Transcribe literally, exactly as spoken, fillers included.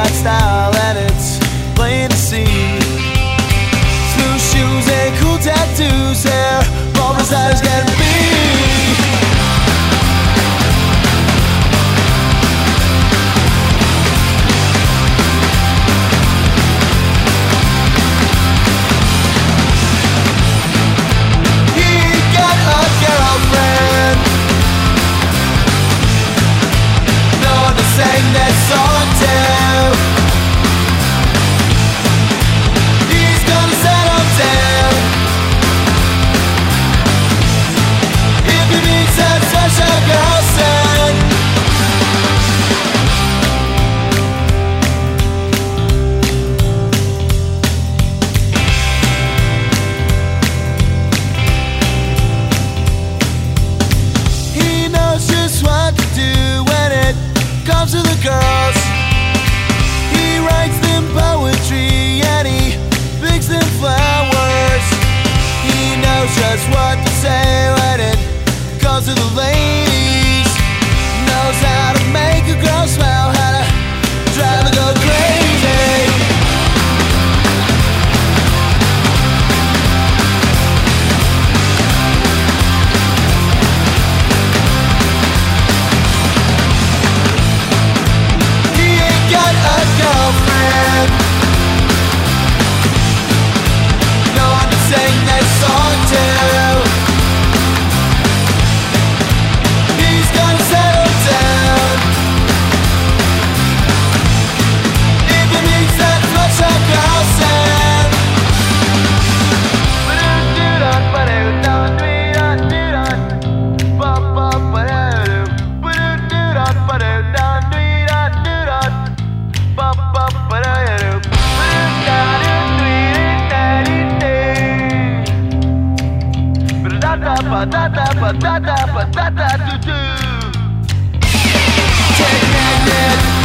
got style and it's plain to see. Smooth shoes and cool tattoos, hair, all besides getting me. Sang that song too. He's gonna settle down if he meets that special girl son. He knows just what to do when it comes to the girls. He writes them poetry and he picks them flowers. He knows just what to say when it comes to the ladies. Knows how to make a girl smile, how to drive a girl crazy. Girlfriend, no one to sing that song to. He's gonna settle down if he meets that special girl sound. Ba-da-da, ba-da-da, ba-da-da, do-do. Take that,